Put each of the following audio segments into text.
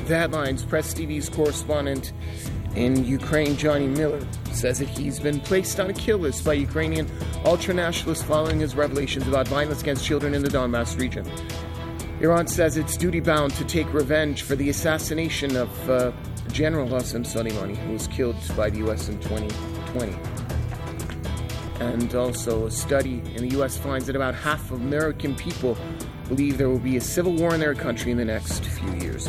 The headlines: Press TV's correspondent in Ukraine, Johnny Miller, says that he's been placed on a kill list by Ukrainian ultranationalists following his revelations about violence against children in the Donbass region. Iran says it's duty-bound to take revenge for the assassination of General Qasem Soleimani, who was killed by the U.S. in 2020. And also, a study in the U.S. finds that about half of American people believe there will be a civil war in their country in the next few years.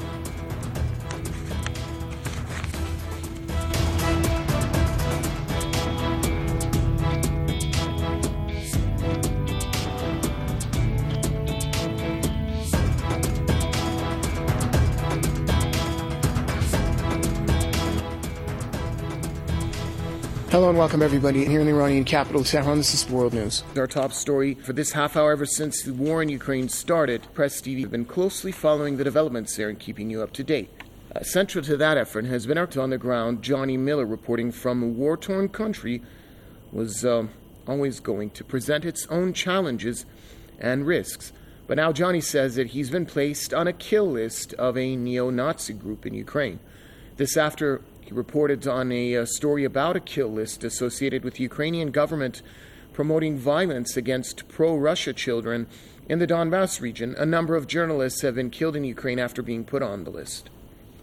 Hello and welcome everybody here in the Iranian capital, Tehran. This is World News. Our top story for this half hour: ever since the war in Ukraine started, Press TV have been closely following the developments there and keeping you up to date. Central to that effort has been our on the ground, Johnny Miller, reporting from a war-torn country, was always going to present its own challenges and risks. But now Johnny says that he's been placed on a kill list of a neo-Nazi group in Ukraine. This after he reported on a story about a kill list associated with the Ukrainian government promoting violence against pro-Russia children in the Donbass region. A number of journalists have been killed in Ukraine after being put on the list.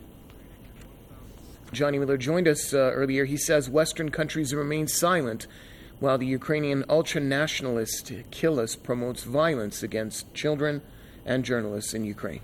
Johnny Miller joined us earlier. He says Western countries remain silent while the Ukrainian ultra-nationalist kill list promotes violence against children and journalists in Ukraine.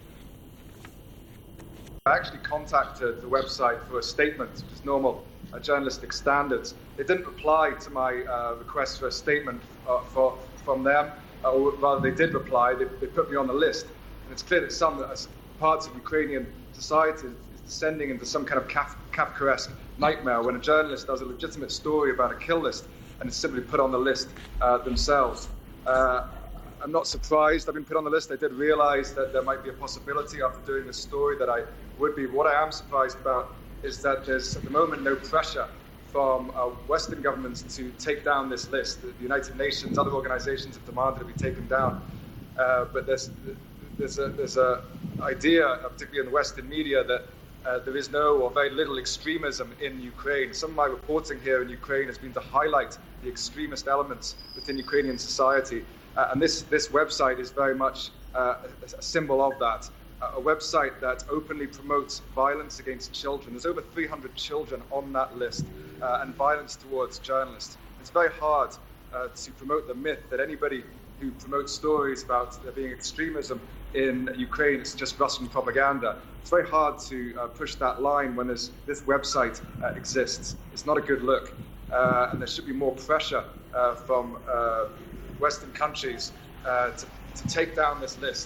I actually contacted the website for a statement, which is normal journalistic standards. They didn't reply to my request for a statement from them, or rather they did reply. They put me on the list. And it's clear that some parts of Ukrainian society is descending into some kind of Kafkaesque nightmare when a journalist does a legitimate story about a kill list and is simply put on the list themselves. I'm not surprised I've been put on the list. I did realize that there might be a possibility after doing this story that I would be. What I am surprised about is that there's at the moment no pressure from Western governments to take down this list. The United Nations, other organizations have demanded it be taken down. But there's a idea, particularly in the Western media, that there is no or very little extremism in Ukraine. Some of my reporting here in Ukraine has been to highlight the extremist elements within Ukrainian society. And this website is very much a symbol of that. A website that openly promotes violence against children. There's over 300 children on that list, and violence towards journalists. It's very hard to promote the myth that anybody who promotes stories about there being extremism in Ukraine, it's just Russian propaganda. It's very hard to push that line when this website exists. It's not a good look, and there should be more pressure from Western countries to take down this list.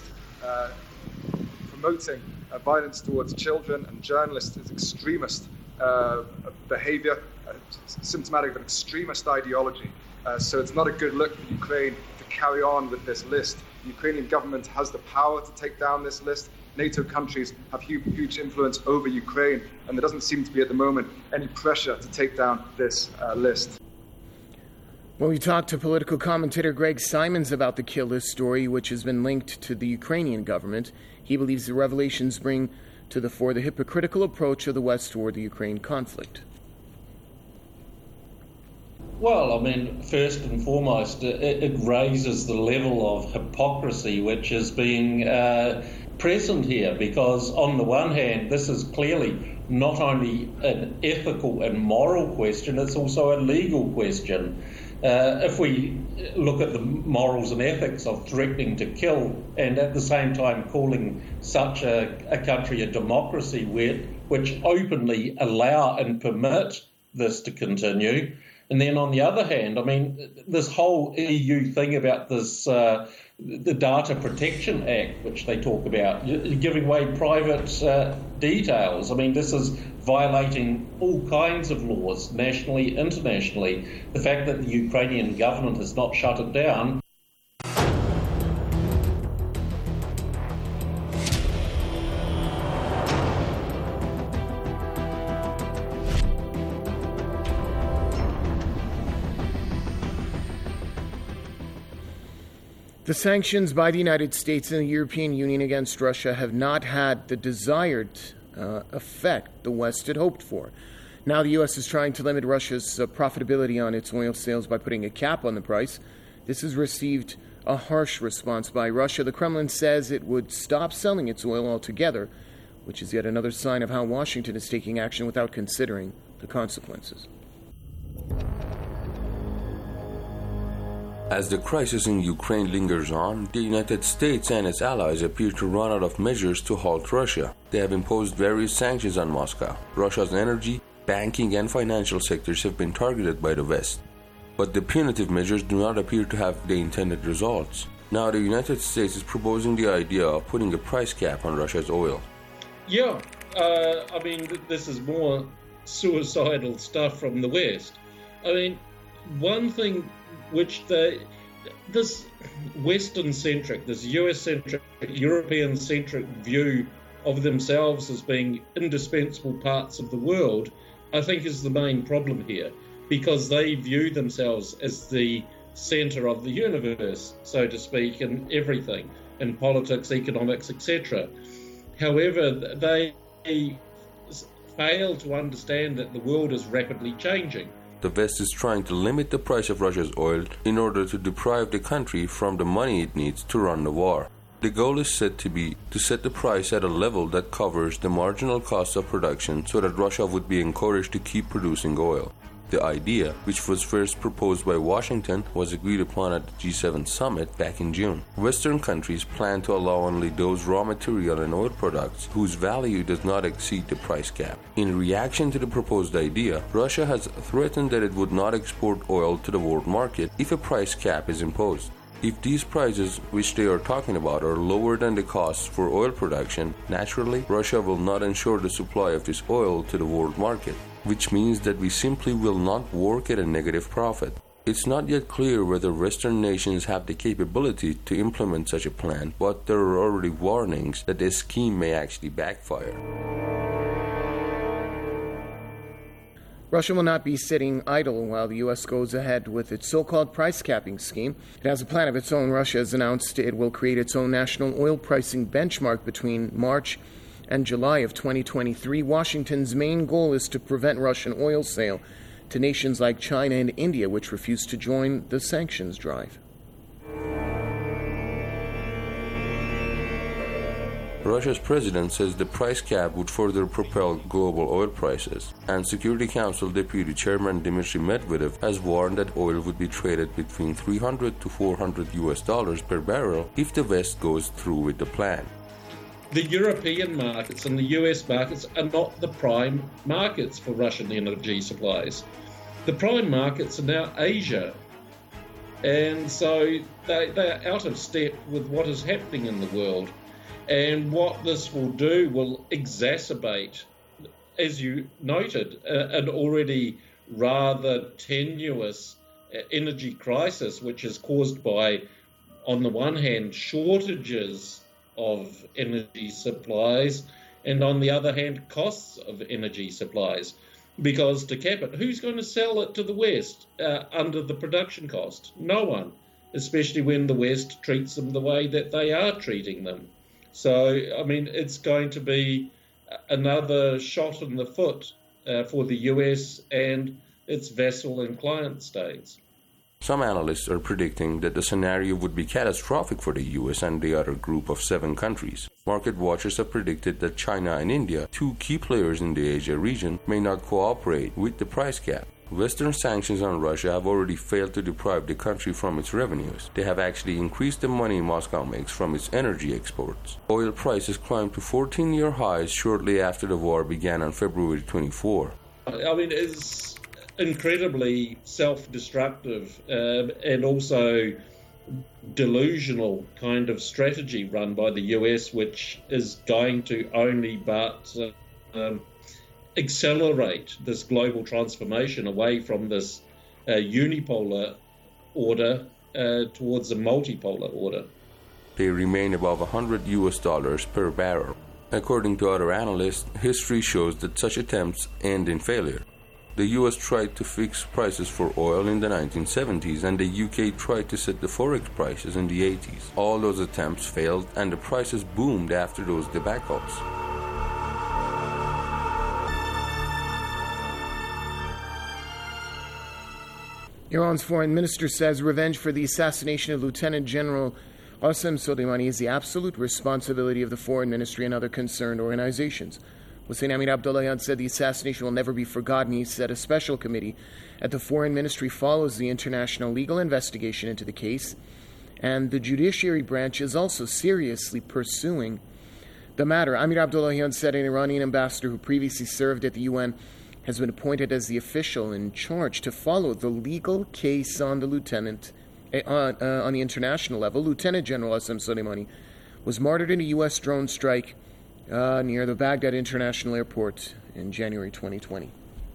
Promoting violence towards children and journalists is extremist behavior, symptomatic of an extremist ideology. So it's not a good look for Ukraine to carry on with this list. The Ukrainian government has the power to take down this list. NATO countries have huge influence over Ukraine, and there doesn't seem to be at the moment any pressure to take down this list. When we talked to political commentator Greg Simons about the kill list story, which has been linked to the Ukrainian government, he believes the revelations bring to the fore the hypocritical approach of the West toward the Ukraine conflict. Well, I mean, first and foremost, it raises the level of hypocrisy which is being present here, because on the one hand, this is clearly not only an ethical and moral question, it's also a legal question. If we look at the morals and ethics of threatening to kill and at the same time calling such a country a democracy which openly allow and permit this to continue. And then on the other hand, I mean, this whole EU thing about this, the Data Protection Act, which they talk about, giving away private details. I mean, this is violating all kinds of laws, nationally, internationally. The fact that the Ukrainian government has not shut it down. The sanctions by the United States and the European Union against Russia have not had the desired effect the West had hoped for. Now the U.S. is trying to limit Russia's profitability on its oil sales by putting a cap on the price. This has received a harsh response by Russia. The Kremlin says it would stop selling its oil altogether, which is yet another sign of how Washington is taking action without considering the consequences. As the crisis in Ukraine lingers on, the United States and its allies appear to run out of measures to halt Russia. They have imposed various sanctions on Moscow. Russia's energy, banking, and financial sectors have been targeted by the West. But the punitive measures do not appear to have the intended results. Now the United States is proposing the idea of putting a price cap on Russia's oil. Yeah, this is more suicidal stuff from the West. One thing which this Western-centric, this US-centric, European-centric view of themselves as being indispensable parts of the world, I think is the main problem here, because they view themselves as the centre of the universe, so to speak, in everything, in politics, economics, etc. However, they fail to understand that the world is rapidly changing. The West is trying to limit the price of Russia's oil in order to deprive the country from the money it needs to run the war. The goal is said to be to set the price at a level that covers the marginal cost of production so that Russia would be encouraged to keep producing oil. The idea, which was first proposed by Washington, was agreed upon at the G7 summit back in June. Western countries plan to allow only those raw material and oil products whose value does not exceed the price cap. In reaction to the proposed idea, Russia has threatened that it would not export oil to the world market if a price cap is imposed. If these prices, which they are talking about, are lower than the costs for oil production, naturally, Russia will not ensure the supply of this oil to the world market, which means that we simply will not work at a negative profit. It's not yet clear whether Western nations have the capability to implement such a plan, but there are already warnings that this scheme may actually backfire. Russia will not be sitting idle while the U.S. goes ahead with its so-called price capping scheme. It has a plan of its own. Russia has announced it will create its own national oil pricing benchmark between March and July of 2023. Washington's main goal is to prevent Russian oil sale to nations like China and India, which refuse to join the sanctions drive. Russia's president says the price cap would further propel global oil prices, and Security Council Deputy Chairman Dmitry Medvedev has warned that oil would be traded between $300 to $400 per barrel if the West goes through with the plan. The European markets and the US markets are not the prime markets for Russian energy supplies. The prime markets are now Asia, and so they are out of step with what is happening in the world. And what this will do will exacerbate, as you noted, an already rather tenuous energy crisis, which is caused by, on the one hand, shortages of energy supplies, and on the other hand, costs of energy supplies. Because to cap it, who's going to sell it to the West under the production cost? No one, especially when the West treats them the way that they are treating them. So, it's going to be another shot in the foot for the US and its vassal and client states. Some analysts are predicting that the scenario would be catastrophic for the US and the other group of 7 countries. Market watchers have predicted that China and India, 2 key players in the Asia region, may not cooperate with the price cap. Western sanctions on Russia have already failed to deprive the country from its revenues. They have actually increased the money Moscow makes from its energy exports. Oil prices climbed to 14-year highs shortly after the war began on February 24. It's incredibly self-destructive and also delusional kind of strategy run by the US, which is going to only but accelerate this global transformation away from this unipolar order towards a multipolar order. They remain above $100 per barrel. According to other analysts, history shows that such attempts end in failure. The US tried to fix prices for oil in the 1970s, and the UK tried to set the forex prices in the 80s. All those attempts failed, and the prices boomed after those debacles. Iran's foreign minister says revenge for the assassination of Lieutenant General Qasem Soleimani is the absolute responsibility of the foreign ministry and other concerned organizations. Hossein Amir Abdollahian said the assassination will never be forgotten. He said a special committee at the foreign ministry follows the international legal investigation into the case, and the judiciary branch is also seriously pursuing the matter. Amir Abdollahian said an Iranian ambassador who previously served at the UN has been appointed as the official in charge to follow the legal case on the on the international level. Lieutenant General Qasem Soleimani was martyred in a U.S. drone strike near the Baghdad International Airport in January 2020.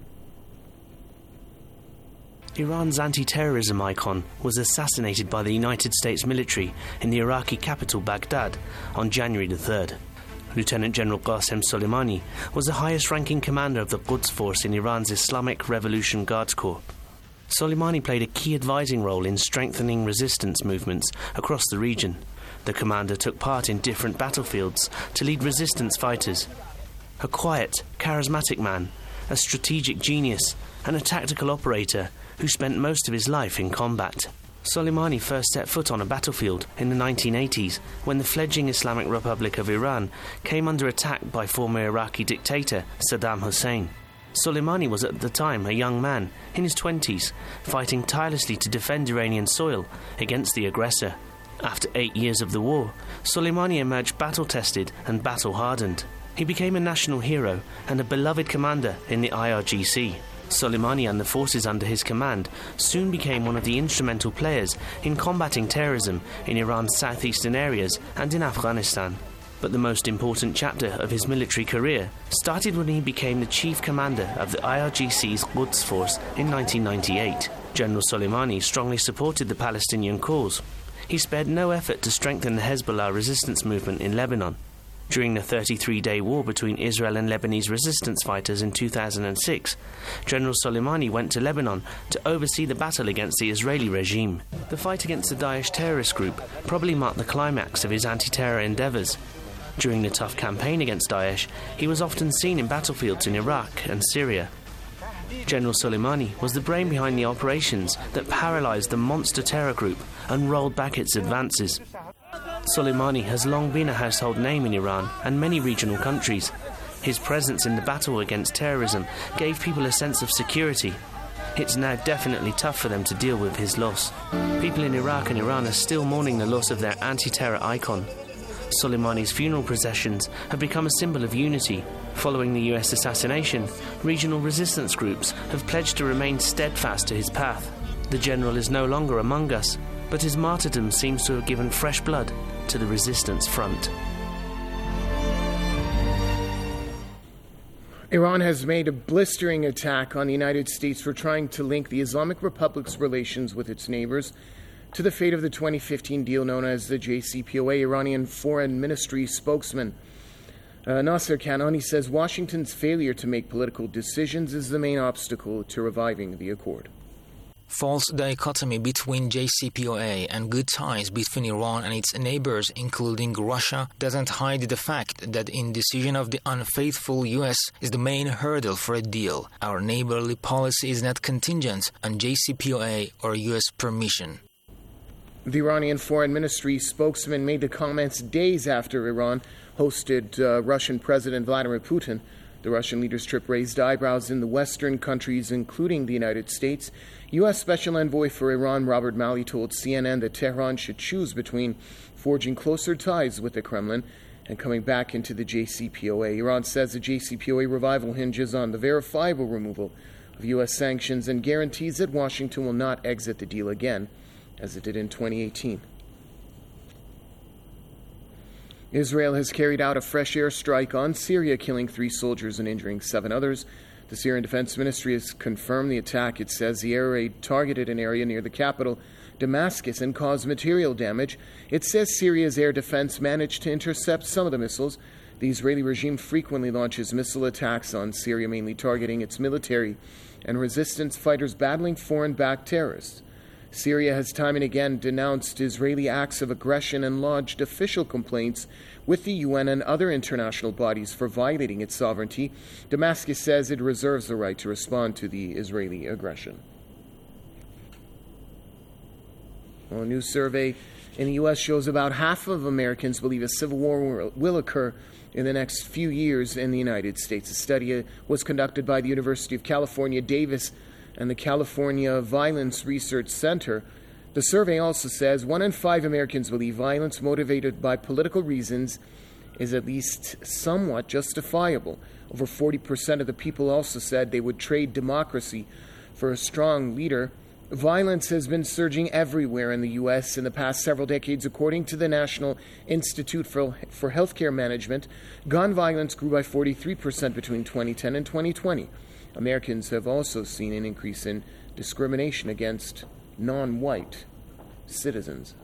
Iran's anti-terrorism icon was assassinated by the United States military in the Iraqi capital Baghdad on January the 3rd. Lieutenant General Qasem Soleimani was the highest-ranking commander of the Quds Force in Iran's Islamic Revolution Guards Corps. Soleimani played a key advising role in strengthening resistance movements across the region. The commander took part in different battlefields to lead resistance fighters. A quiet, charismatic man, a strategic genius, and a tactical operator who spent most of his life in combat. Soleimani first set foot on a battlefield in the 1980s when the fledgling Islamic Republic of Iran came under attack by former Iraqi dictator Saddam Hussein. Soleimani was at the time a young man, in his 20s, fighting tirelessly to defend Iranian soil against the aggressor. After 8 years of the war, Soleimani emerged battle-tested and battle-hardened. He became a national hero and a beloved commander in the IRGC. Soleimani and the forces under his command soon became one of the instrumental players in combating terrorism in Iran's southeastern areas and in Afghanistan. But the most important chapter of his military career started when he became the chief commander of the IRGC's Quds Force in 1998. General Soleimani strongly supported the Palestinian cause. He spared no effort to strengthen the Hezbollah resistance movement in Lebanon. During the 33-day war between Israel and Lebanese resistance fighters in 2006, General Soleimani went to Lebanon to oversee the battle against the Israeli regime. The fight against the Daesh terrorist group probably marked the climax of his anti-terror endeavours. During the tough campaign against Daesh, he was often seen in battlefields in Iraq and Syria. General Soleimani was the brain behind the operations that paralysed the monster terror group and rolled back its advances. Soleimani has long been a household name in Iran and many regional countries. His presence in the battle against terrorism gave people a sense of security. It's now definitely tough for them to deal with his loss. People in Iraq and Iran are still mourning the loss of their anti-terror icon. Soleimani's funeral processions have become a symbol of unity. Following the US assassination, regional resistance groups have pledged to remain steadfast to his path. The general is no longer among us, but his martyrdom seems to have given fresh blood to the resistance front. Iran has made a blistering attack on the United States for trying to link the Islamic Republic's relations with its neighbors to the fate of the 2015 deal known as the JCPOA. Iranian Foreign Ministry spokesman Nasser Kanani says Washington's failure to make political decisions is the main obstacle to reviving the accord. False dichotomy between JCPOA and good ties between Iran and its neighbors, including Russia, doesn't hide the fact that indecision of the unfaithful US is the main hurdle for a deal. Our neighborly policy is not contingent on JCPOA or US permission. The Iranian Foreign Ministry spokesman made the comments days after Iran hosted Russian President Vladimir Putin. The Russian leader's trip raised eyebrows in the Western countries, including the United States. U.S. Special Envoy for Iran Robert Malley told CNN that Tehran should choose between forging closer ties with the Kremlin and coming back into the JCPOA. Iran says the JCPOA revival hinges on the verifiable removal of U.S. sanctions and guarantees that Washington will not exit the deal again, as it did in 2018. Israel has carried out a fresh airstrike on Syria, killing 3 soldiers and injuring 7 others. The Syrian Defense Ministry has confirmed the attack. It says the air raid targeted an area near the capital, Damascus, and caused material damage. It says Syria's air defense managed to intercept some of the missiles. The Israeli regime frequently launches missile attacks on Syria, mainly targeting its military and resistance fighters battling foreign-backed terrorists. Syria has time and again denounced Israeli acts of aggression and lodged official complaints with the UN and other international bodies for violating its sovereignty. Damascus says it reserves the right to respond to the Israeli aggression. Well, a new survey in the U.S. shows about half of Americans believe a civil war will occur in the next few years in the United States. A study was conducted by the University of California, Davis, and the California Violence Research Center. The survey also says 1 in 5 Americans believe violence motivated by political reasons is at least somewhat justifiable. Over 40% of the people also said they would trade democracy for a strong leader. Violence has been surging everywhere in the U.S. in the past several decades. According to the National Institute for Healthcare Management, gun violence grew by 43% between 2010 and 2020. Americans have also seen an increase in discrimination against non-white citizens.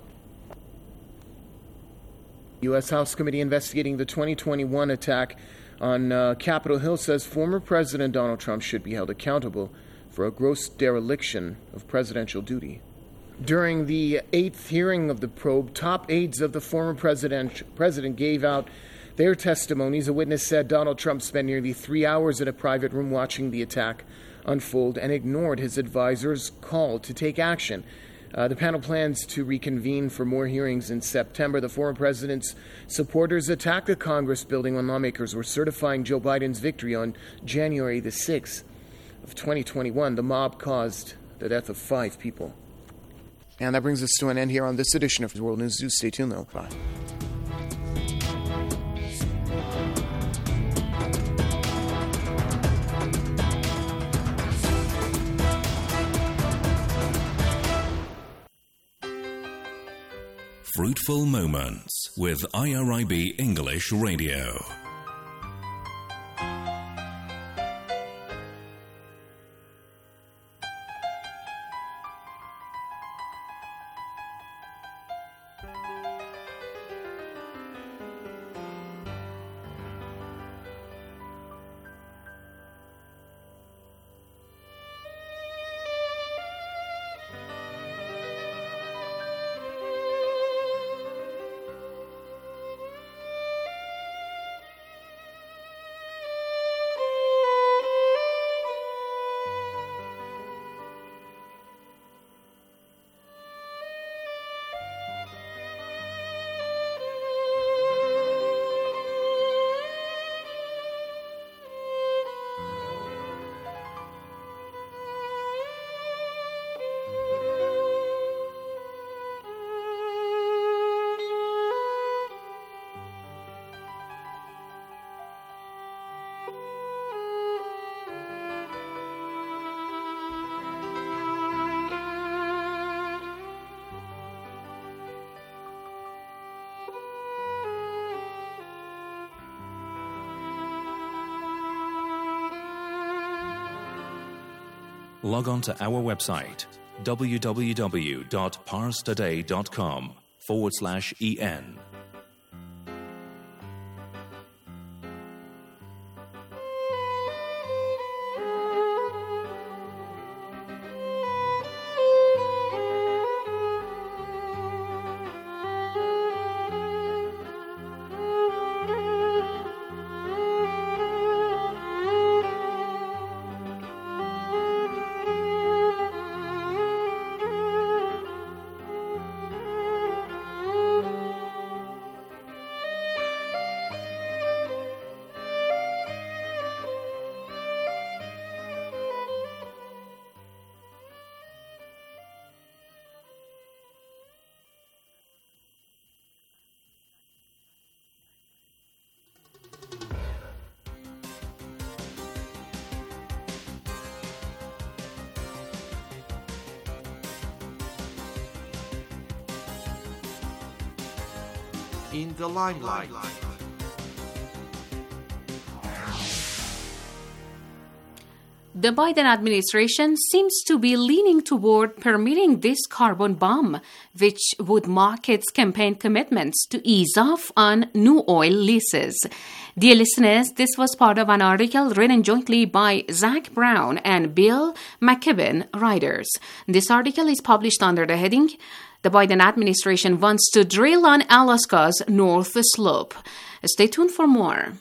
U.S. House Committee investigating the 2021 attack on Capitol Hill says former President Donald Trump should be held accountable for a gross dereliction of presidential duty. During the 8th hearing of the probe, top aides of the former president gave out their testimonies. A witness said Donald Trump spent nearly 3 hours in a private room watching the attack unfold and ignored his advisor's call to take action. The panel plans to reconvene for more hearings in September. The former president's supporters attacked the Congress building when lawmakers were certifying Joe Biden's victory on January the 6th of 2021. The mob caused the death of 5 people. And that brings us to an end here on this edition of World News. Do stay tuned, though. Bye. Fruitful Moments with IRIB English Radio. Log on to our website, www.parstoday.com/en. In the limelight. The Biden administration seems to be leaning toward permitting this carbon bomb, which would mock its campaign commitments to ease off on new oil leases. Dear listeners, this was part of an article written jointly by Zach Brown and Bill McKibben, writers. This article is published under the heading, "The Biden administration wants to drill on Alaska's North Slope." Stay tuned for more.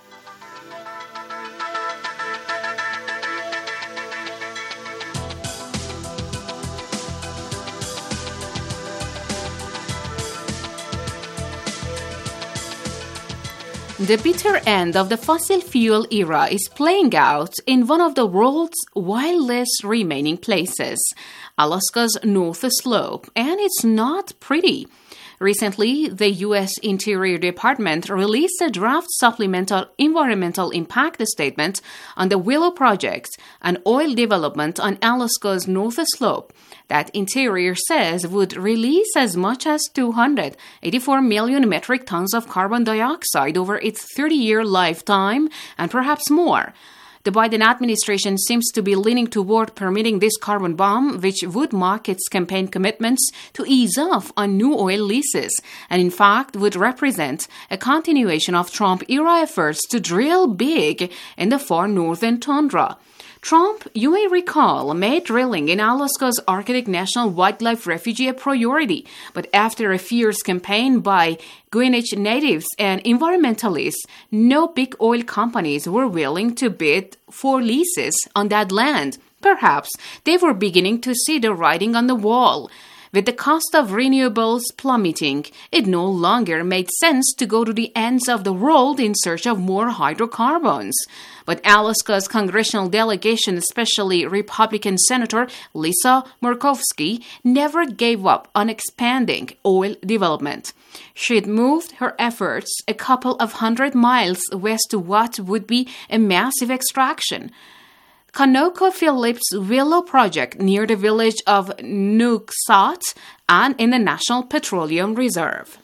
The bitter end of the fossil fuel era is playing out in one of the world's wildest remaining places, Alaska's North Slope, and it's not pretty. Recently, the U.S. Interior Department released a draft supplemental environmental impact statement on the Willow Project, an oil development on Alaska's North Slope that Interior says would release as much as 284 million metric tons of carbon dioxide over its 30-year lifetime and perhaps more. The Biden administration seems to be leaning toward permitting this carbon bomb, which would mock its campaign commitments to ease off on new oil leases, and in fact would represent a continuation of Trump-era efforts to drill big in the far northern tundra. Trump, you may recall, made drilling in Alaska's Arctic National Wildlife Refuge a priority, but after a fierce campaign by Greenwich natives and environmentalists, no big oil companies were willing to bid for leases on that land. Perhaps they were beginning to see the writing on the wall. With the cost of renewables plummeting, it no longer made sense to go to the ends of the world in search of more hydrocarbons. But Alaska's congressional delegation, especially Republican Senator Lisa Murkowski, never gave up on expanding oil development. She'd moved her efforts a couple of 100 miles west to what would be a massive extraction. ConocoPhillips' Willow Project near the village of Nuiqsut and in the National Petroleum Reserve.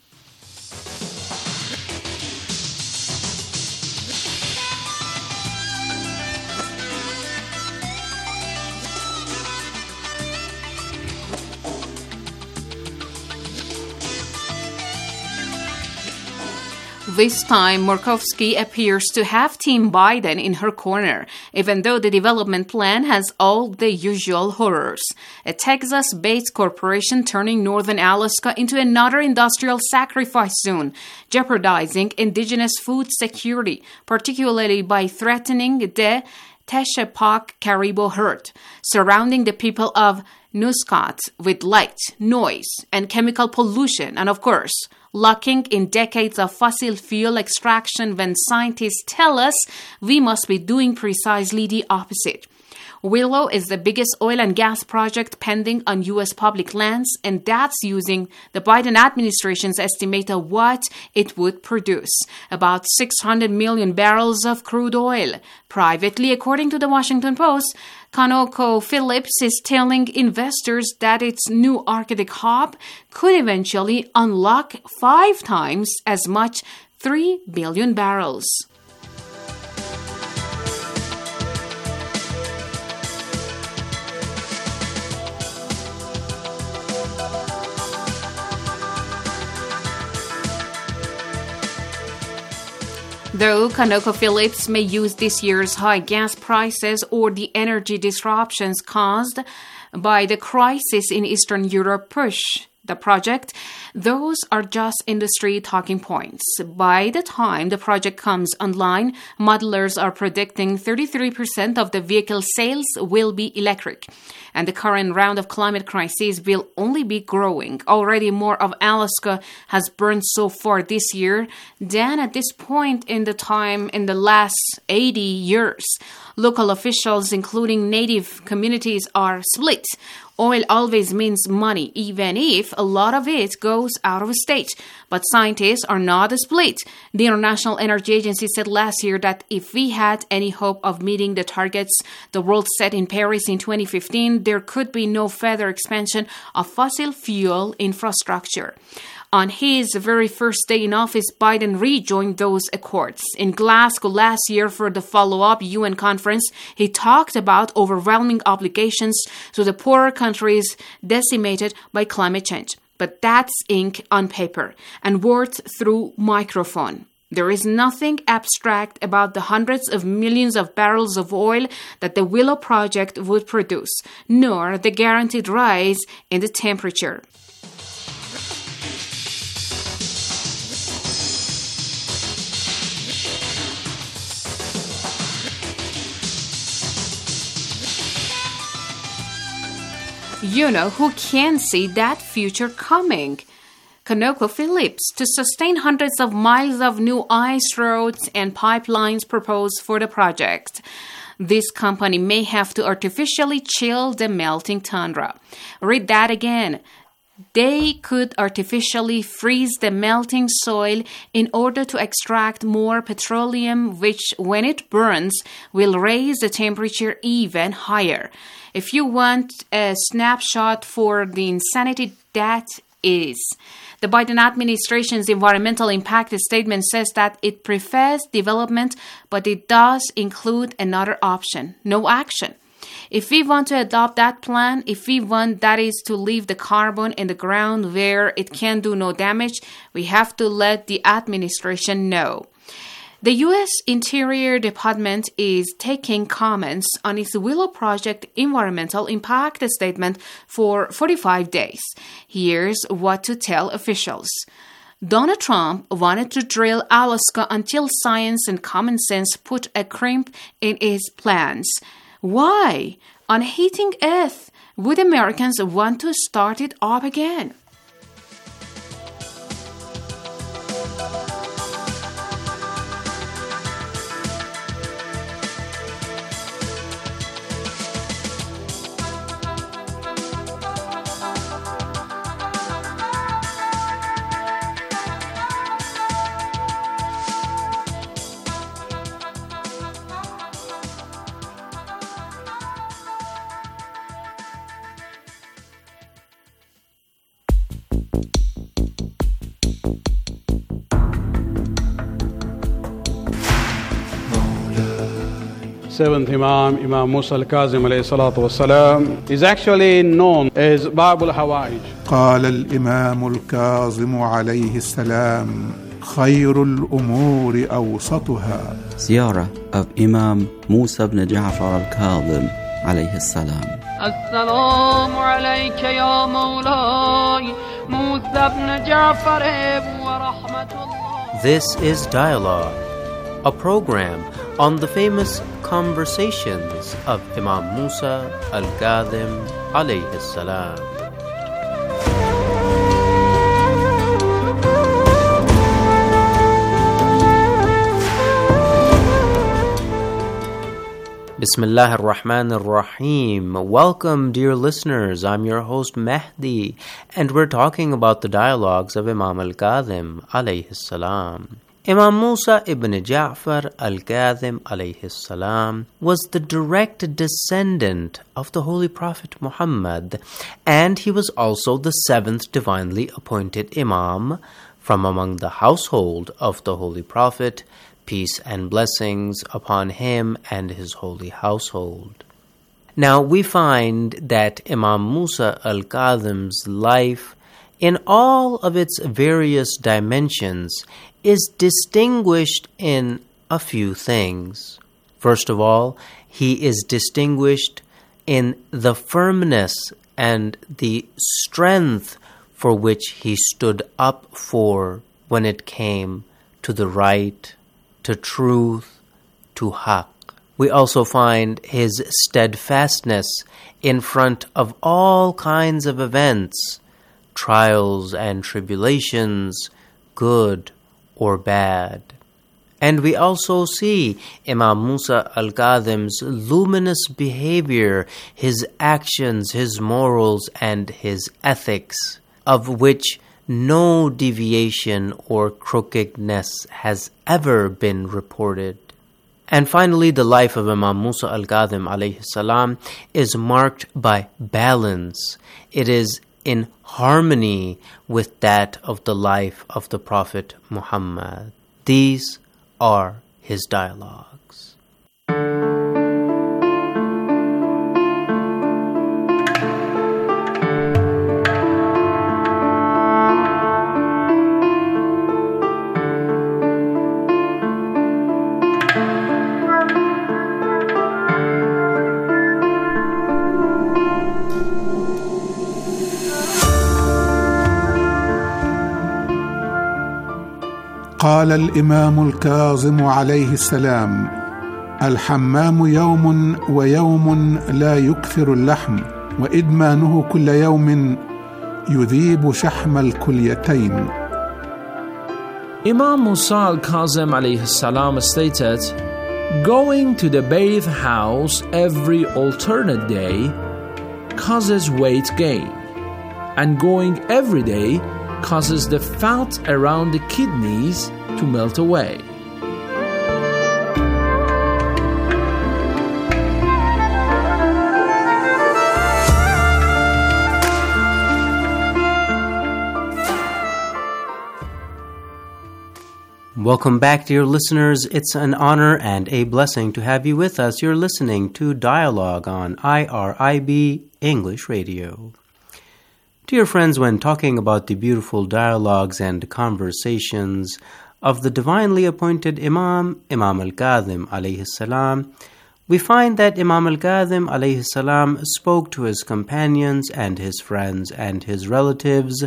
This time, Murkowski appears to have Team Biden in her corner, even though the development plan has all the usual horrors. A Texas-based corporation turning northern Alaska into another industrial sacrifice zone, jeopardizing indigenous food security, particularly by threatening the Teshepok caribou herd, surrounding the people of Nuiqsut with light, noise, and chemical pollution, and of course, locking in decades of fossil fuel extraction when scientists tell us we must be doing precisely the opposite. Willow is the biggest oil and gas project pending on U.S. public lands, and that's using the Biden administration's estimate of what it would produce, about 600 million barrels of crude oil. Privately, according to the Washington Post, ConocoPhillips is telling investors that its new Arctic hub could eventually unlock 5 times as much, 3 billion barrels. Though ConocoPhillips may use this year's high gas prices or the energy disruptions caused by the crisis in Eastern Europe push the project, those are just industry talking points. By the time the project comes online, modelers are predicting 33% of the vehicle sales will be electric. And the current round of climate crises will only be growing. Already more of Alaska has burned so far this year than at this point in the time in the last 80 years. Local officials, including native communities, are split. Oil always means money, even if a lot of it goes out of state. But scientists are not split. The International Energy Agency said last year that if we had any hope of meeting the targets the world set in Paris in 2015, there could be no further expansion of fossil fuel infrastructure. On his very first day in office, Biden rejoined those accords. In Glasgow last year for the follow-up UN conference, he talked about overwhelming obligations to the poorer countries decimated by climate change. But that's ink on paper and words through microphone. There is nothing abstract about the hundreds of millions of barrels of oil that the Willow project would produce, nor the guaranteed rise in the temperature. You know who can see that future coming? ConocoPhillips, to sustain hundreds of miles of new ice roads and pipelines proposed for the project. This company may have to artificially chill the melting tundra. Read that again. They could artificially freeze the melting soil in order to extract more petroleum, which, when it burns, will raise the temperature even higher. If you want a snapshot for the insanity that is, the Biden administration's environmental impact statement says that it prefers development, but it does include another option: no action. If we want to adopt that plan, if we want, that is, to leave the carbon in the ground where it can do no damage, we have to let the administration know. The U.S. Interior Department is taking comments on its Willow Project environmental impact statement for 45 days. Here's what to tell officials. Donald Trump wanted to drill Alaska until science and common sense put a crimp in his plans. Why? On heating Earth, would Americans want to start it up again? Seventh Imam, Imam Musa al-Kazim alayhi salatu wassalam, is actually known as Bab al-Hawaij. قال الإمام الكاظم عليه السلام خير الأمور أوسطها. Ziyarah of Imam Musa ibn Ja'far al-Kazim alayhi salam. السلام عليك يا مولاي موسى بن جعفر ورحمة الله. This is Dialogue, a program on the famous conversations of Imam Musa al-Kazim alayhi salam. Bismillah ar-Rahman ar-Rahim. Welcome, dear listeners. I'm your host Mehdi, and we're talking about the dialogues of Imam al-Kazim alayhi salam. Imam Musa ibn Ja'far al-Kazim alayhi salam was the direct descendant of the Holy Prophet Muhammad, and he was also the seventh divinely appointed Imam from among the household of the Holy Prophet, peace and blessings upon him and his holy household. Now we find that Imam Musa al-Kazim's life, in all of its various dimensions, is distinguished in a few things. First of all, he is distinguished in the firmness and the strength for which he stood up for when it came to the right, to truth, to haqq. We also find his steadfastness in front of all kinds of events, trials and tribulations, good or bad. And we also see Imam Musa al-Kazim's luminous behavior, his actions, his morals, and his ethics, of which no deviation or crookedness has ever been reported. And finally, the life of Imam Musa al-Kazim alayhi salam is marked by balance. It is in harmony with that of the life of the Prophet Muhammad. These are his dialogues. قال الإمام الكاظم عليه السلام: الحمام يوم ويوم لا يكثر اللحم، وإدمانه كل يوم يذيب شحم الكليتين. Imam Musa al-Kazim alayhi salam stated, going to the bath house every alternate day causes weight gain, and going every day causes the fat around the kidneys to melt away. Welcome back, dear listeners. It's an honor and a blessing to have you with us. You're listening to Dialogue on IRIB English Radio. Dear friends, when talking about the beautiful dialogues and conversations of the divinely appointed Imam al-Kazim alayhi salam, we find that Imam al-Kazim alayhi salam spoke to his companions and his friends and his relatives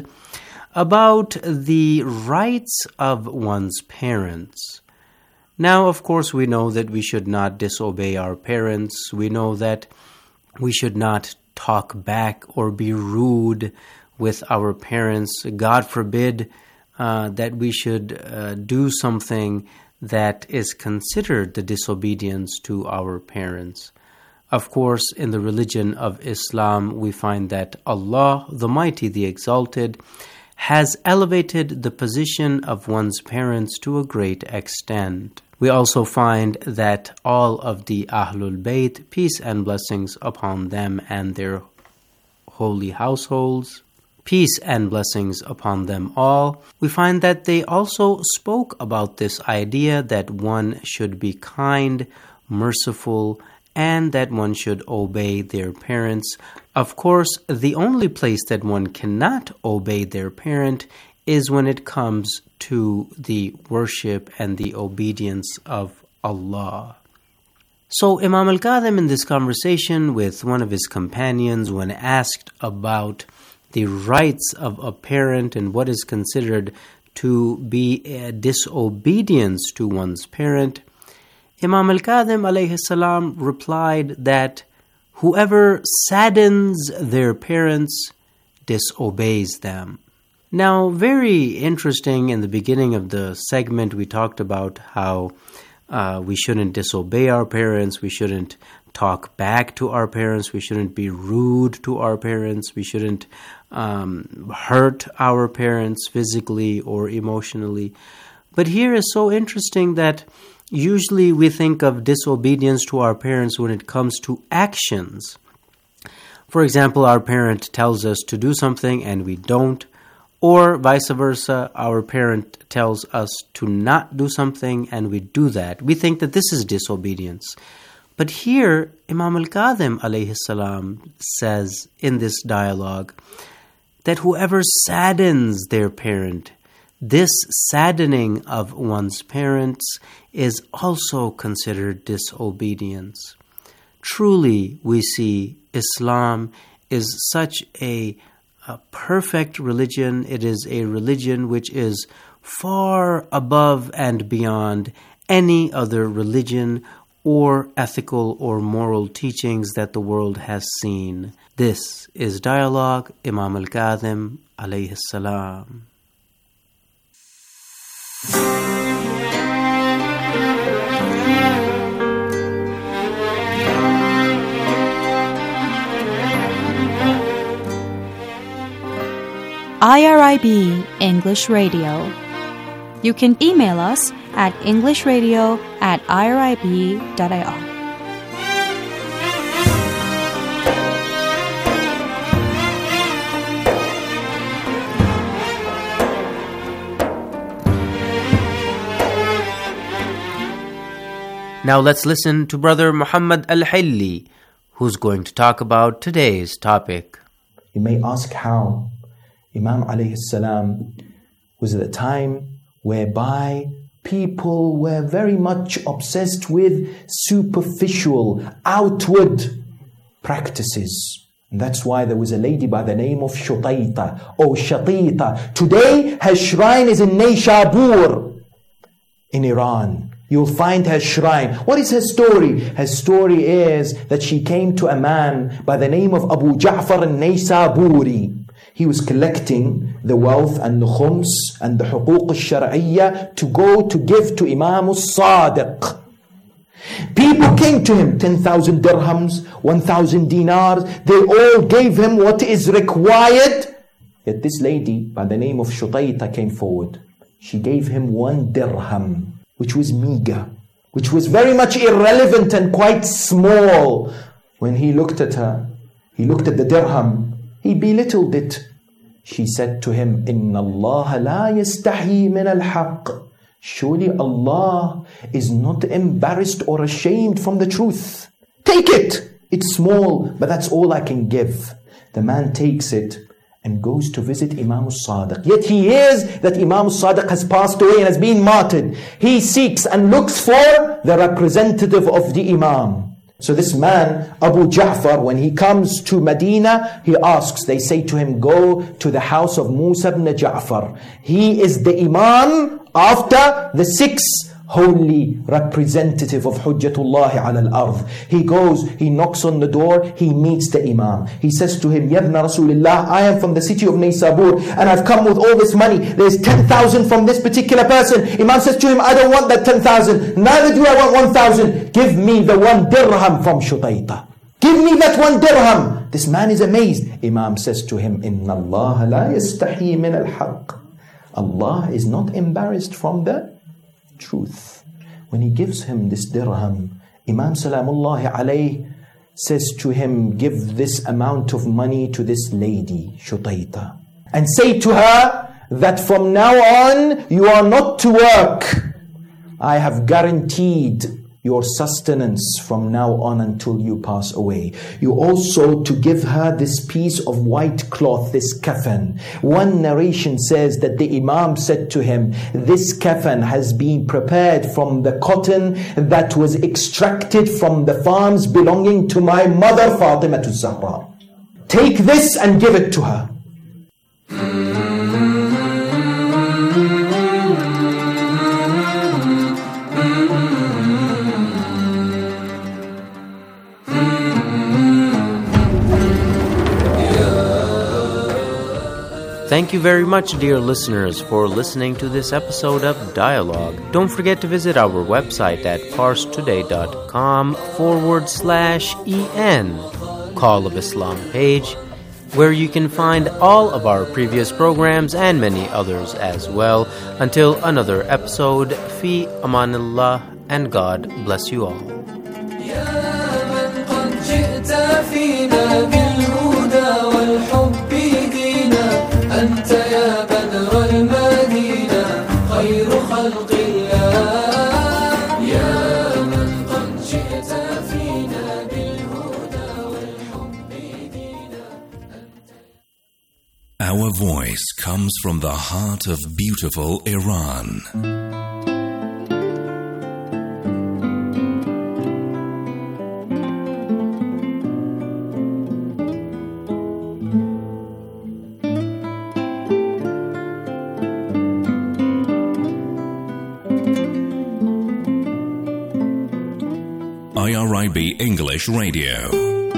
about the rights of one's parents. Now, of course, we know that we should not disobey our parents. We know that we should not talk back or be rude with our parents. God forbid that we should do something that is considered the disobedience to our parents. Of course, in the religion of Islam, we find that Allah, the Mighty, the Exalted, has elevated the position of one's parents to a great extent. We also find that all of the Ahlul Bayt, peace and blessings upon them and their holy households, peace and blessings upon them all, we find that they also spoke about this idea that one should be kind, merciful, and that one should obey their parents. Of course, the only place that one cannot obey their parent is when it comes to the worship and the obedience of Allah. So Imam al-Kazim, in this conversation with one of his companions, when asked about the rights of a parent and what is considered to be a disobedience to one's parent, Imam al-Kazim alayhi salam replied that whoever saddens their parents disobeys them. Now, very interesting, in the beginning of the segment, we talked about how we shouldn't disobey our parents, we shouldn't talk back to our parents, we shouldn't be rude to our parents, we shouldn't hurt our parents physically or emotionally. But here is so interesting that usually we think of disobedience to our parents when it comes to actions. For example, our parent tells us to do something and we don't, or vice versa, our parent tells us to not do something and we do that. We think that this is disobedience. But here, Imam al-Kazim alayhi salam says in this dialogue that whoever saddens their parent, this saddening of one's parents is also considered disobedience. Truly, we see Islam is such a perfect religion. It is a religion which is far above and beyond any other religion or ethical or moral teachings that the world has seen. This is Dialogue, Imam al-Kazim alayhi salam. IRIB English Radio. You can email us at englishradio@irib.ir. Now let's listen to Brother Muhammad Al-Hilli, who's going to talk about today's topic. You may ask how. Imam alayhi salam was at a time whereby people were very much obsessed with superficial, outward practices. And that's why there was a lady by the name of Shutayta or Shatita. Today her shrine is in Nayshabur. in Iran. You'll find her shrine. What is her story? Her story is that she came to a man by the name of Abu Ja'far al-Naysaburi. He was collecting the wealth and the khums and the huquq al-shar'iyya to go to give to Imam al-Sadiq. People came to him, 10,000 dirhams, 1,000 dinars. They all gave him what is required. Yet this lady by the name of Shutayta came forward. She gave him 1 dirham, which was meager, which was very much irrelevant and quite small. When he looked at her, he looked at the dirham, he belittled it. She said to him, Inna Allah la yastahi min al-haq. Surely Allah is not embarrassed or ashamed from the truth. Take it. It's small, but that's all I can give. The man takes it and goes to visit Imam al-Sadiq. Yet he hears that Imam al-Sadiq has passed away and has been martyred. He seeks and looks for the representative of the Imam. So this man, Abu Ja'far, when he comes to Medina, he asks, they say to him, go to the house of Musa ibn Ja'far. He is the Imam after the 6 holy representative of Hujjatullah ala al-ard. He goes, he knocks on the door, he meets the Imam. He says to him, Yabna Rasulullah, I am from the city of Naysabur and I've come with all this money. There's 10,000 from this particular person. Imam says to him, I don't want that 10,000. Neither do I want 1,000. Give me the 1 dirham from Shutayta. Give me that 1 dirham. This man is amazed. Imam says to him, Inna Allah la yastahi min al-haq. Allah is not embarrassed from the truth. When he gives him this dirham, Imam Salamullahi alayhi says to him, give this amount of money to this lady, Shutayta, and say to her that from now on you are not to work. I have guaranteed your sustenance from now on until you pass away. You also to give her this piece of white cloth, this kafan. One narration says that the Imam said to him, this kafan has been prepared from the cotton that was extracted from the farms belonging to my mother Fatima Zahra. Take this and give it to her. Thank you very much, dear listeners, for listening to this episode of Dialogue. Don't forget to visit our website at parstoday.com/en, Call of Islam page, where you can find all of our previous programs and many others as well. Until another episode, Fi Amanillah, and God bless you all. أنت يا بدر المدينة خير خلق الله يا من قد جئت فينا بالهدى والحب دينا. Our voice comes from the heart of beautiful Iran. IRIB English Radio.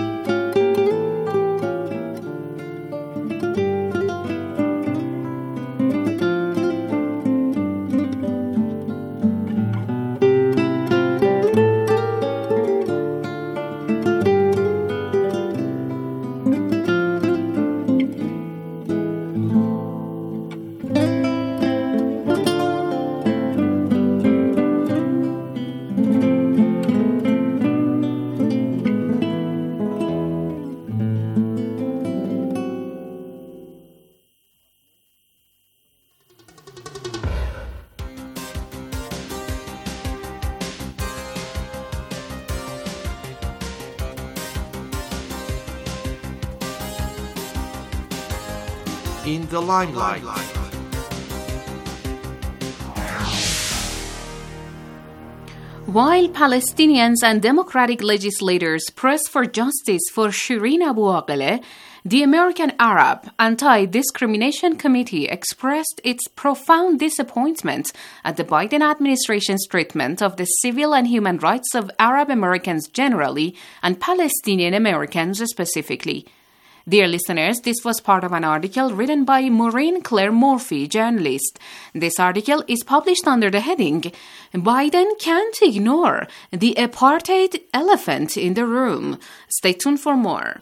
In the limelight. While Palestinians and democratic legislators press for justice for Shireen Abu Akleh, The American Arab Anti-Discrimination Committee expressed its profound disappointment at the Biden administration's treatment of the civil and human rights of Arab Americans generally and Palestinian Americans specifically. Dear listeners, this was part of an article written by Maureen Claire Murphy, journalist. This article is published under the heading, Biden Can't Ignore the Apartheid Elephant in the Room. Stay tuned for more.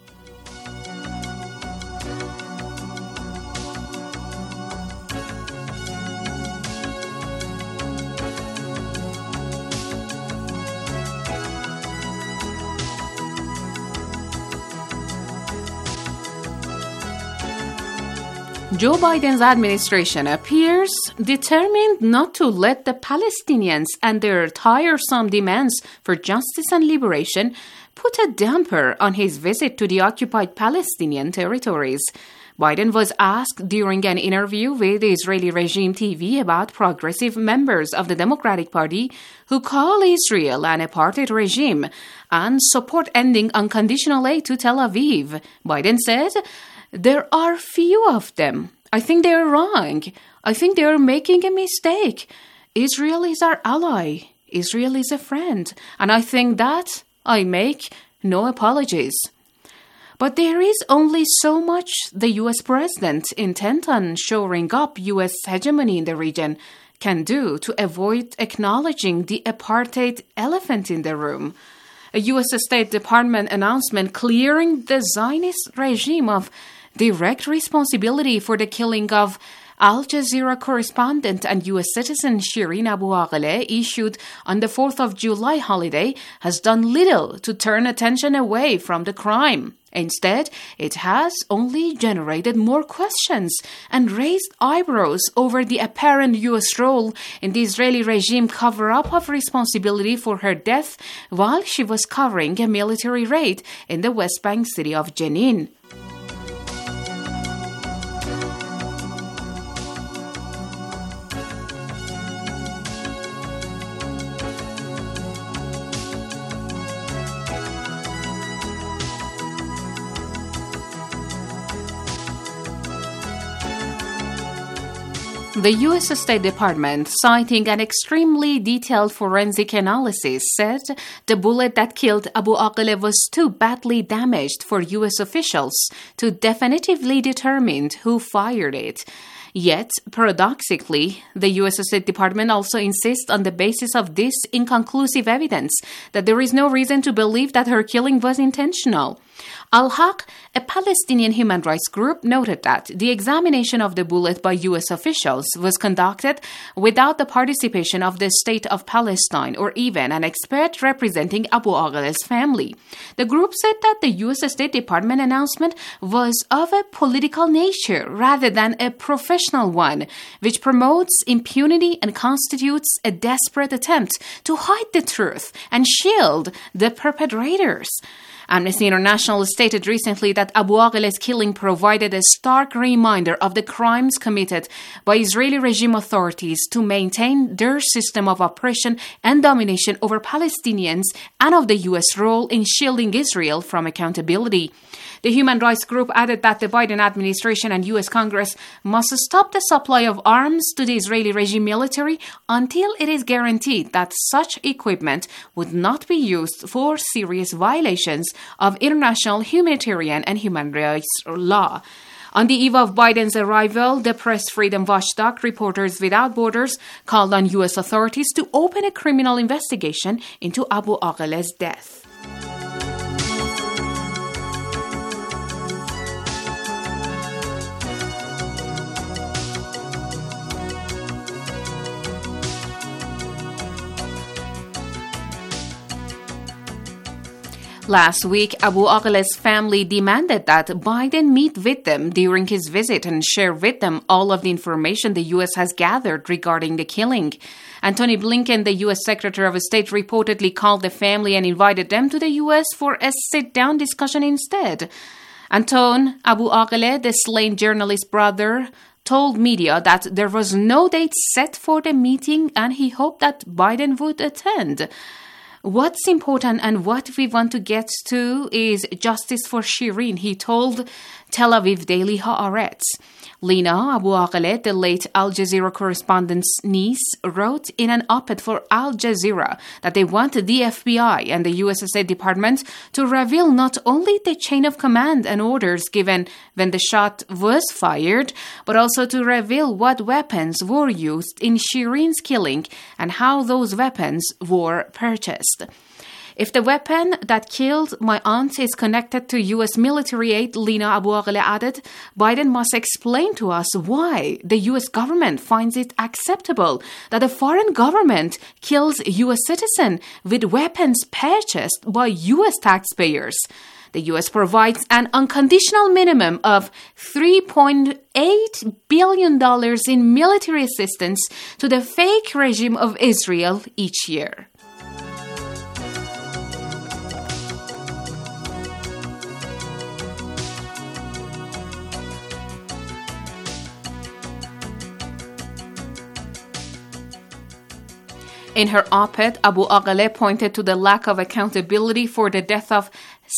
Joe Biden's administration appears determined not to let the Palestinians and their tiresome demands for justice and liberation put a damper on his visit to the occupied Palestinian territories. Biden was asked during an interview with Israeli regime TV about progressive members of the Democratic Party who call Israel an apartheid regime and support ending unconditional aid to Tel Aviv. Biden said, "There are few of them. I think they are wrong. I think they are making a mistake. Israel is our ally. Israel is a friend. And I think that I make no apologies." But there is only so much the U.S. president, intent on shoring up U.S. hegemony in the region, can do to avoid acknowledging the apartheid elephant in the room. A U.S. State Department announcement clearing the Zionist regime of direct responsibility for the killing of Al Jazeera correspondent and U.S. citizen Shireen Abu Akleh, issued on the 4th of July holiday, has done little to turn attention away from the crime. Instead, it has only generated more questions and raised eyebrows over the apparent U.S. role in the Israeli regime cover-up of responsibility for her death while she was covering a military raid in the West Bank city of Jenin. The U.S. State Department, citing an extremely detailed forensic analysis, said the bullet that killed Abu Akleh was too badly damaged for U.S. officials to definitively determine who fired it. Yet, paradoxically, the U.S. State Department also insists on the basis of this inconclusive evidence that there is no reason to believe that her killing was intentional. Al-Haq, a Palestinian human rights group, noted that the examination of the bullet by U.S. officials was conducted without the participation of the State of Palestine or even an expert representing Abu Akleh's family. The group said that the U.S. State Department announcement was of a political nature rather than a professional one, which promotes impunity and constitutes a desperate attempt to hide the truth and shield the perpetrators. Amnesty International stated recently that Abu Akleh's killing provided a stark reminder of the crimes committed by Israeli regime authorities to maintain their system of oppression and domination over Palestinians and of the U.S. role in shielding Israel from accountability. The human rights group added that the Biden administration and U.S. Congress must stop the supply of arms to the Israeli regime military until it is guaranteed that such equipment would not be used for serious violations of international humanitarian and human rights law. On the eve of Biden's arrival, the press freedom watchdog Reporters Without Borders called on U.S. authorities to open a criminal investigation into Abu Akleh's death. Last week, Abu Akleh's family demanded that Biden meet with them during his visit and share with them all of the information the U.S. has gathered regarding the killing. Antony Blinken, the U.S. Secretary of State, reportedly called the family and invited them to the U.S. for a sit-down discussion instead. Anton Abu Akleh, the slain journalist's brother, told media that there was no date set for the meeting and he hoped that Biden would attend. What's important and what we want to get to is justice for Shireen, he told Tel Aviv Daily Haaretz. Lina Abu Akleh, the late Al Jazeera correspondent's niece, wrote in an op-ed for Al Jazeera that they want the FBI and the US State Department to reveal not only the chain of command and orders given when the shot was fired, but also to reveal what weapons were used in Shireen's killing and how those weapons were purchased. If the weapon that killed my aunt is connected to U.S. military aid, Lina Abu Akleh added, Biden must explain to us why the U.S. government finds it acceptable that a foreign government kills U.S. citizen with weapons purchased by U.S. taxpayers. The U.S. provides an unconditional minimum of $3.8 billion in military assistance to the fake regime of Israel each year. In her op-ed, Abu Akleh pointed to the lack of accountability for the death of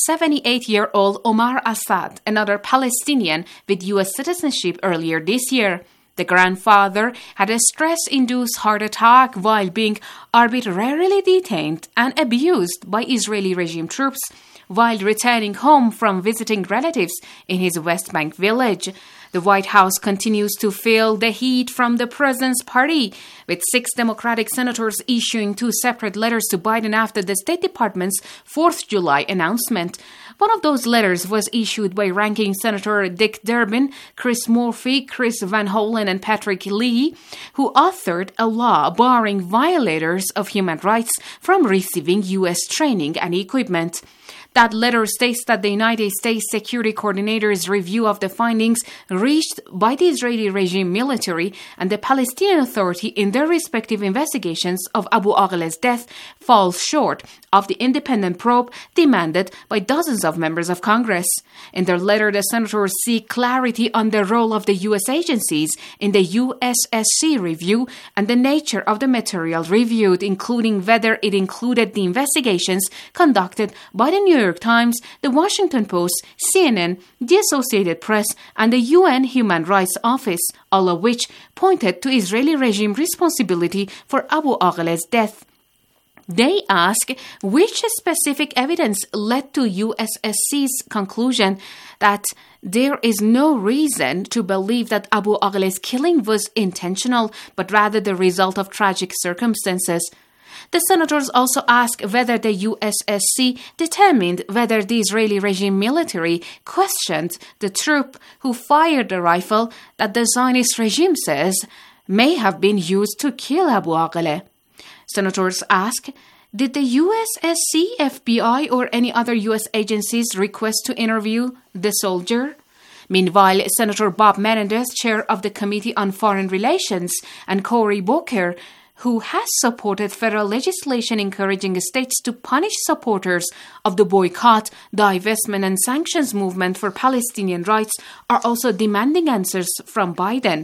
78-year-old Omar Assad, another Palestinian with U.S. citizenship earlier this year. The grandfather had a stress-induced heart attack while being arbitrarily detained and abused by Israeli regime troops while returning home from visiting relatives in his West Bank village. The White House continues to feel the heat from the president's party, with 6 Democratic senators issuing 2 separate letters to Biden after the State Department's 4th July announcement. One of those letters was issued by Ranking Senator Dick Durbin, Chris Murphy, Chris Van Hollen, and Patrick Leahy, who authored a law barring violators of human rights from receiving U.S. training and equipment. That letter states that the United States Security Coordinator's review of the findings reached by the Israeli regime military and the Palestinian Authority in their respective investigations of Abu Akleh's death falls short of the independent probe demanded by dozens of members of Congress. In their letter, the senators seek clarity on the role of the U.S. agencies in the USSC review and the nature of the material reviewed, including whether it included the investigations conducted by the New York Times, the Washington Post, CNN, the Associated Press, and the UN Human Rights Office, all of which pointed to Israeli regime responsibility for Abu Akleh's death. They ask which specific evidence led to USSC's conclusion that there is no reason to believe that Abu Akleh's killing was intentional, but rather the result of tragic circumstances. The senators also ask whether the USSC determined whether the Israeli regime military questioned the troop who fired the rifle that the Zionist regime says may have been used to kill Abu Akleh. Senators ask, did the USSC, FBI, or any other U.S. agencies request to interview the soldier? Meanwhile, Senator Bob Menendez, chair of the Committee on Foreign Relations, and Cory Booker, who has supported federal legislation encouraging states to punish supporters of the boycott, divestment, and sanctions movement for Palestinian rights, are also demanding answers from Biden.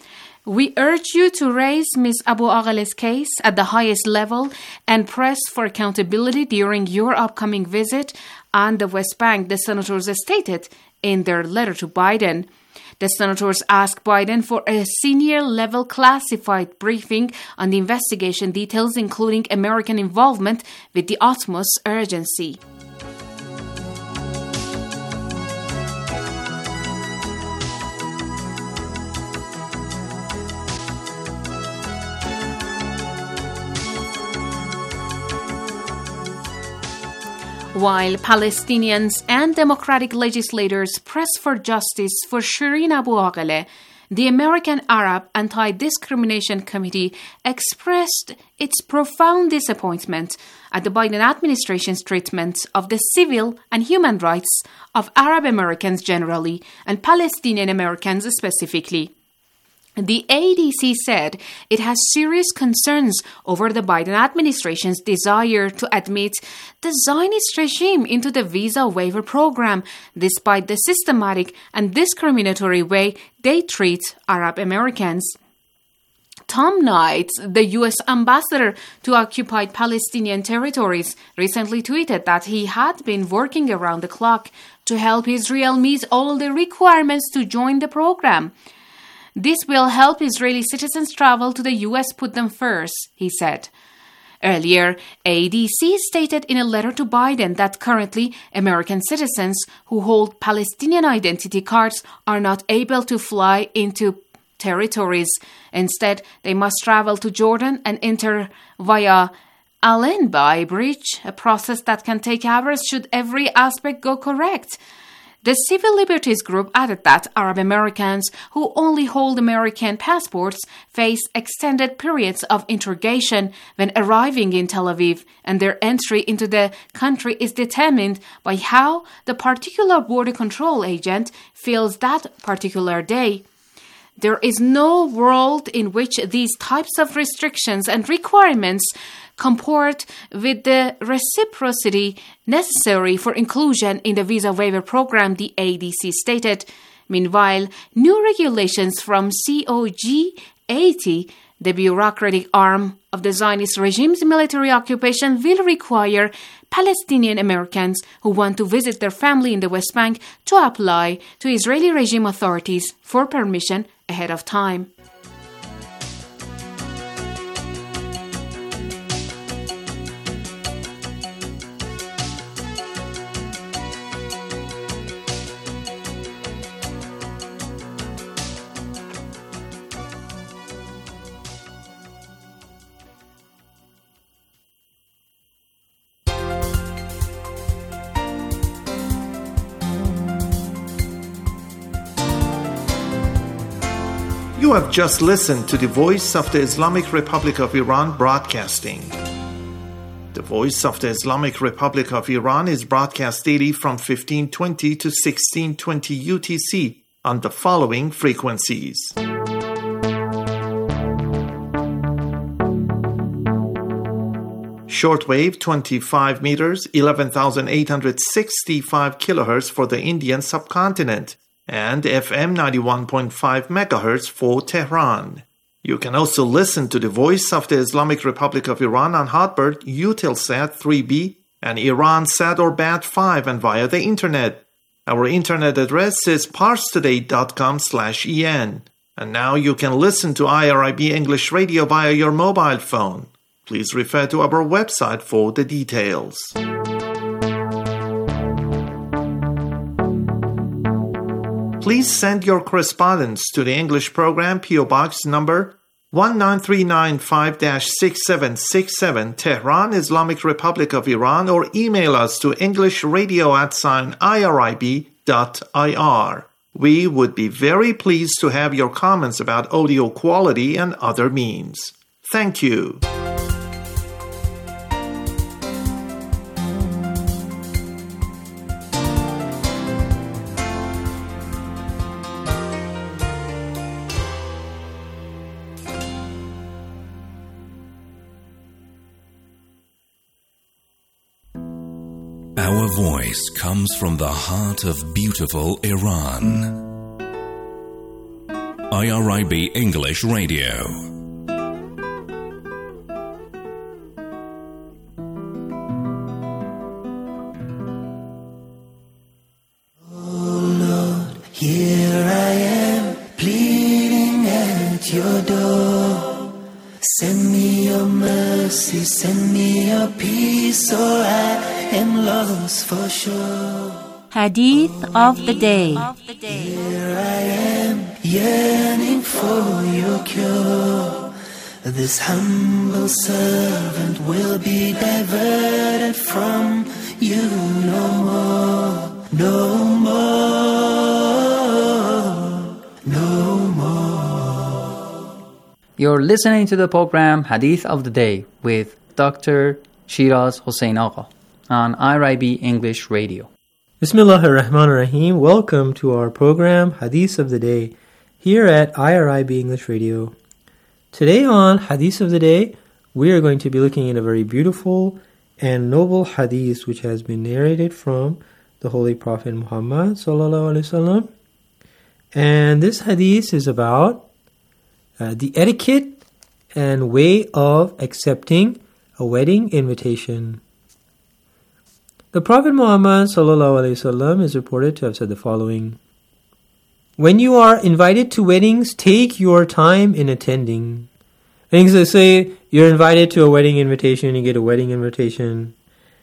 We urge you to raise Ms. Abu Akleh's case at the highest level and press for accountability during your upcoming visit on the West Bank, the senators stated in their letter to Biden. The senators asked Biden for a senior-level classified briefing on the investigation details, including American involvement, with the utmost urgency. While Palestinians and Democratic legislators press for justice for Shireen Abu Akleh, the American Arab Anti-Discrimination Committee expressed its profound disappointment at the Biden administration's treatment of the civil and human rights of Arab Americans generally and Palestinian Americans specifically. The ADC said it has serious concerns over the Biden administration's desire to admit the Zionist regime into the visa waiver program, despite the systematic and discriminatory way they treat Arab Americans. Tom Knight, the U.S. ambassador to occupied Palestinian territories, recently tweeted that he had been working around the clock to help Israel meet all the requirements to join the program. This will help Israeli citizens travel to the U.S., put them first, he said. Earlier, ADC stated in a letter to Biden that currently American citizens who hold Palestinian identity cards are not able to fly into territories. Instead, they must travel to Jordan and enter via Allenby Bridge, a process that can take hours should every aspect go correct. The Civil Liberties Group added that Arab Americans who only hold American passports face extended periods of interrogation when arriving in Tel Aviv, and their entry into the country is determined by how the particular border control agent feels that particular day. There is no world in which these types of restrictions and requirements comport with the reciprocity necessary for inclusion in the visa waiver program, the ADC stated. Meanwhile, new regulations from COG-80, the bureaucratic arm of the Zionist regime's military occupation, will require Palestinian Americans who want to visit their family in the West Bank to apply to Israeli regime authorities for permission ahead of time. You have just listened to the Voice of the Islamic Republic of Iran broadcasting. The Voice of the Islamic Republic of Iran is broadcast daily from 1520 to 1620 UTC on the following frequencies. Shortwave 25 meters, 11,865 kilohertz for the Indian subcontinent, and FM 91.5 megahertz for Tehran. You can also listen to the Voice of the Islamic Republic of Iran on Hotbird, Eutelsat 3B, and Iransat or Bat5 and via the internet. Our internet address is parstoday.com/en. And now you can listen to IRIB English Radio via your mobile phone. Please refer to our website for the details. Please send your correspondence to the English program, P.O. Box number 19395-6767, Tehran, Islamic Republic of Iran, or email us to englishradio@irib.ir. We would be very pleased to have your comments about audio quality and other means. Thank you. Our voice comes from the heart of beautiful Iran. IRIB English Radio. Oh Lord, here I am, pleading at your door. Send me your mercy, send me your peace, or I am lost for sure. Hadith of the day. Here I am, yearning for your cure. This humble servant will be diverted from you no more, no more, no more. You're listening to the program Hadith of the Day with Dr. Shiraz Hossein Agha on IRIB English Radio. Bismillahir Rahmanir Rahim. Welcome to our program Hadith of the Day here at IRIB English Radio. Today on Hadith of the Day, we are going to be looking at a very beautiful and noble hadith which has been narrated from the Holy Prophet Muhammad sallallahu alaihi wasallam. And this hadith is about the etiquette and way of accepting a wedding invitation. The Prophet Muhammad ﷺ is reported to have said the following: when you are invited to weddings, take your time in attending. Meaning, say you're invited to a wedding invitation, you get a wedding invitation,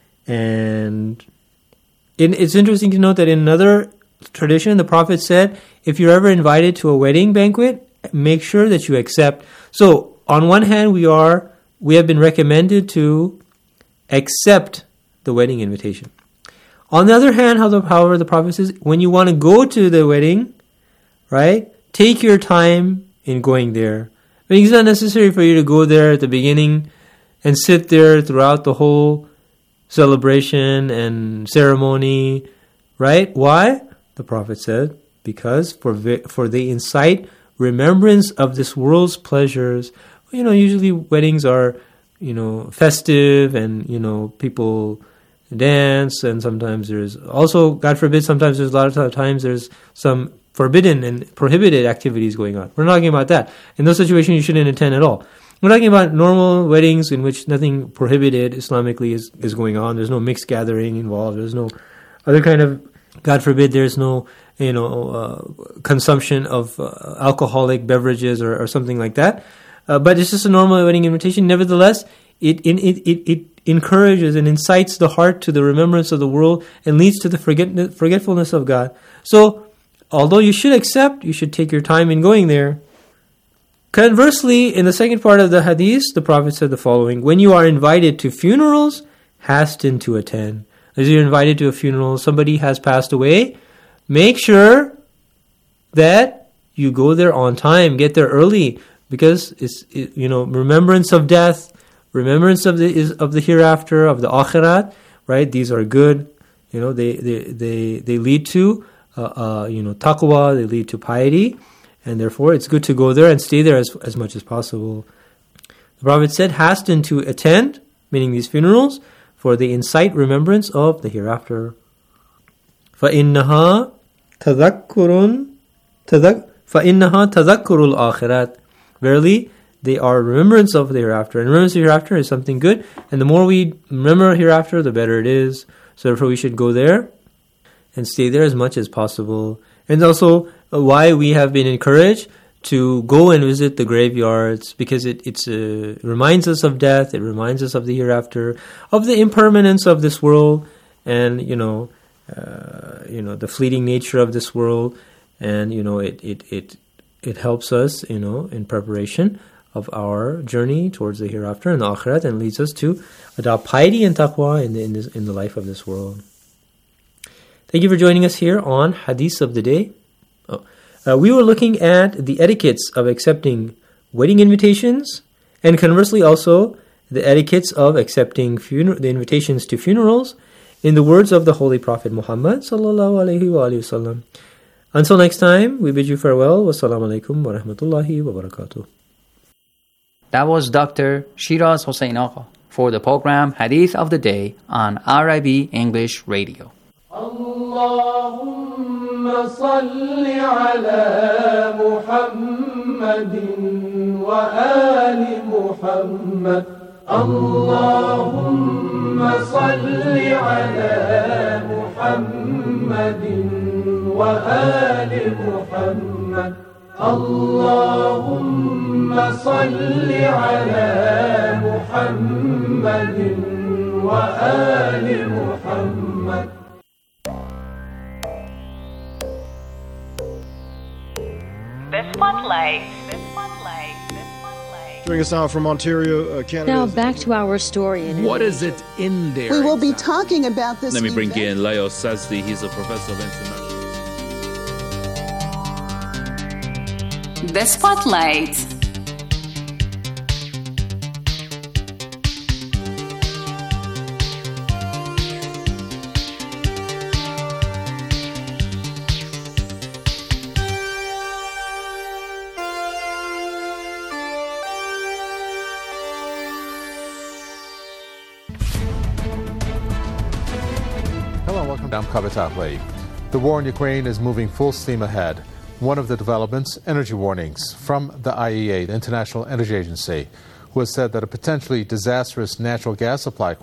and it's interesting to note that in another tradition, the Prophet said, if you're ever invited to a wedding banquet, make sure that you accept. So, on one hand, we have been recommended to accept the wedding invitation. On the other hand, however, the Prophet says, when you want to go to the wedding, right, take your time in going there. I mean, it's not necessary for you to go there at the beginning and sit there throughout the whole celebration and ceremony, right? Why? The Prophet said, because for they incite remembrance of this world's pleasures. Usually weddings are, festive and, people dance, and sometimes there's also, God forbid, sometimes there's a lot of times there's some forbidden and prohibited activities going on. We're not talking about that. In those situations, you shouldn't attend at all. We're talking about normal weddings in which nothing prohibited Islamically is going on. There's no mixed gathering involved. There's no other kind of, God forbid, there's no consumption of alcoholic beverages or something like that. But it's just a normal wedding invitation. Nevertheless, it encourages and incites the heart to the remembrance of the world and leads to the forgetfulness of God. So, although you should accept, you should take your time in going there. Conversely, in the second part of the hadith, the Prophet said the following: when you are invited to funerals, hasten to attend. As you're invited to a funeral, somebody has passed away, make sure that you go there on time, get there early, because it's remembrance of death, remembrance of the hereafter, of the akhirat, right? These are good. They lead to taqwa, they lead to piety, and therefore it's good to go there and stay there as much as possible. The Prophet said, hasten to attend, meaning these funerals, for they incite remembrance of the hereafter. فَإِنَّهَا تَذَكُّرُ الْآخِرَةِ. Verily, they are remembrance of the hereafter. And remembrance of the hereafter is something good, and the more we remember hereafter, the better it is. So therefore we should go there and stay there as much as possible. And also why we have been encouraged to go and visit the graveyards, because it reminds us of death, it reminds us of the hereafter, of the impermanence of this world, and the fleeting nature of this world, and it helps us in preparation of our journey towards the hereafter and the akhirat, and leads us to adopt piety and taqwa in the life of this world. Thank you for joining us here on Hadith of the Day. We were looking at the etiquettes of accepting wedding invitations, and conversely also the etiquettes of accepting the invitations to funerals, in the words of the Holy Prophet Muhammad sallallahu alaihi wasallam. Until next time, we bid you farewell. Wassalamu alaikum wa rahmatullahi wa barakatuh. That was Dr. Shiraz Hossein Agha for the program Hadith of the Day on RIB English Radio. اللهم صل على محمد وآل محمد اللهم صل على محمد وآل محمد اللهم صل على محمد وآل محمد. This spotlight. Joining us now from Ontario, Canada. Now back to our story. What is it in there? We will be talking about this. Let me bring in Leo Sazdi. He's a professor of international. The Spotlight. I'm Kavita Wave. The war in Ukraine is moving full steam ahead. One of the developments, energy warnings from the IEA, the International Energy Agency, who has said that a potentially disastrous natural gas supply